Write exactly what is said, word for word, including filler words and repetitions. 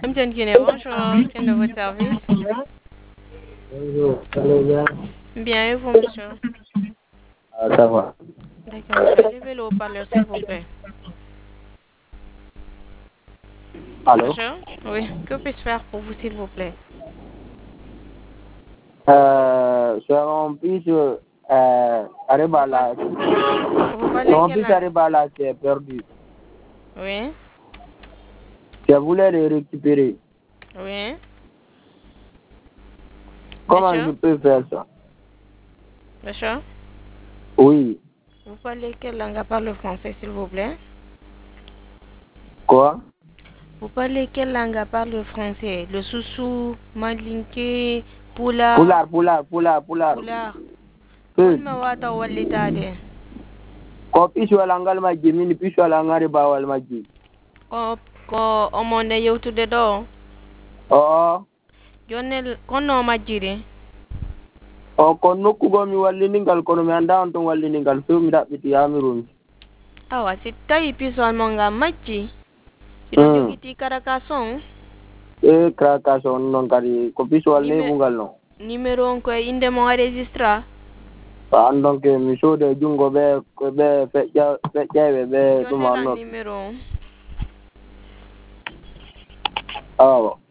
M T N Guinée, bonjour, quel est votre service? Bonjour, allez bien? Bien, et vous, monsieur? Ah, ça va. D'accord, monsieur. Levez le haut-parleur, s'il vous plaît. Allô? Monsieur? Oui, que puis-je faire pour vous, s'il vous plaît? Euh, sur un piece, euh, Arébala, Vous parlez sur un quelle piece langue? Arébala qui est perdu. Oui, Je voulais le récupérer. oui. Comment je Monsieur? peux faire ça? Monsieur? Oui. Vous parlez quelle langue à part le français, s'il vous plaît? Quoi? Vous parlez quelle langue à part le français? Le soussou, malinké, pula, Pular, pular, pular, pular. pula. Good. Wani mawata wali tade. Ko piece wala ngal maji, mini piece wala ngari ba wal maji. Ko ko omonde yewtude do. Oh, Jonne kono majjiri. oh, ko nokkugo mi walliningal kono mi anda on ton walliningal so mi dabbiti yamirumi. Awa si tawi pisol mo ngam majji. Iɗo Hmm. jogiti caracasson. E krakas on non kadi ko piece wal Nime nebungal non. numéro on koye inde mo enregistra. An donc mi soode jungo ɓe ɓe feƴƴa feƴƴayɓe ɓe ɗum Jonnela annoɓe numéro on. awa